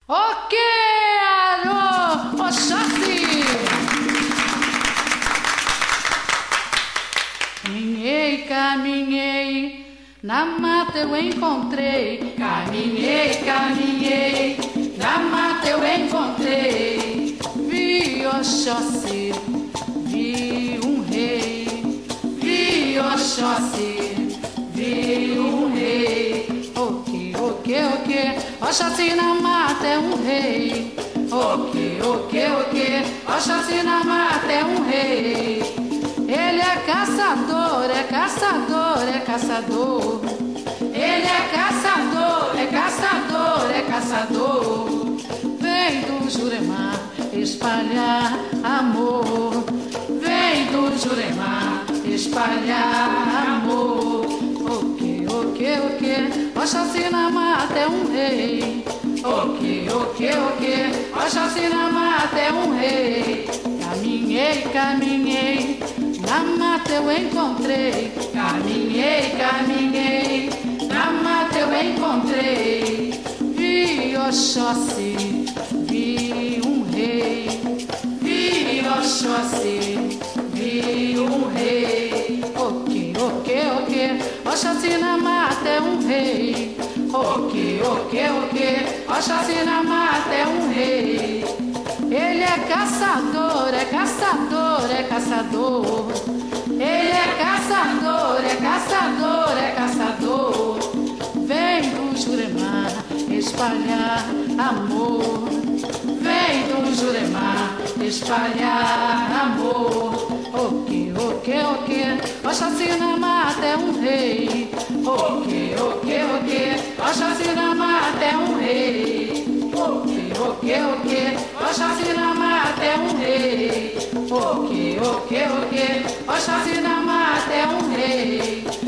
Ok, alô, Oxóssi! Caminhei, caminhei, na mata eu encontrei. Caminhei, caminhei, na mata eu encontrei. Vi Oxóssi, vi um rei. Vi Oxóssi, vi um rei. Ok, Oxóssi na mata é um rei. Ok, Oxóssi na mata é um rei. Ele é caçador, é caçador, é caçador. Ele é caçador, é caçador, é caçador. Vem do Jurema espalhar amor. Vem do Jurema espalhar amor. Ok, Oxóssi na mata é um rei. Ok, Oxóssi na mata é um rei. Caminhei, caminhei, na mata eu encontrei. Caminhei, caminhei, na mata eu encontrei. Vi Oxóssi, vi um rei. Vi Oxóssi, vi um rei. Ok, Oxóssi na mata é um rei. Ok, Oxóssi na mata é um rei. Ele é caçador, é caçador, é caçador. Ele é caçador, é caçador, é caçador. Vem do Jurema espalhar amor. Vem do Jurema espalhar amor. Ok, Oxóssi na mata é um rei. Ok, Oxóssi na mata é um rei. Ok, Oxóssi na mata é um rei. Ok, Oxóssi na mata é um rei.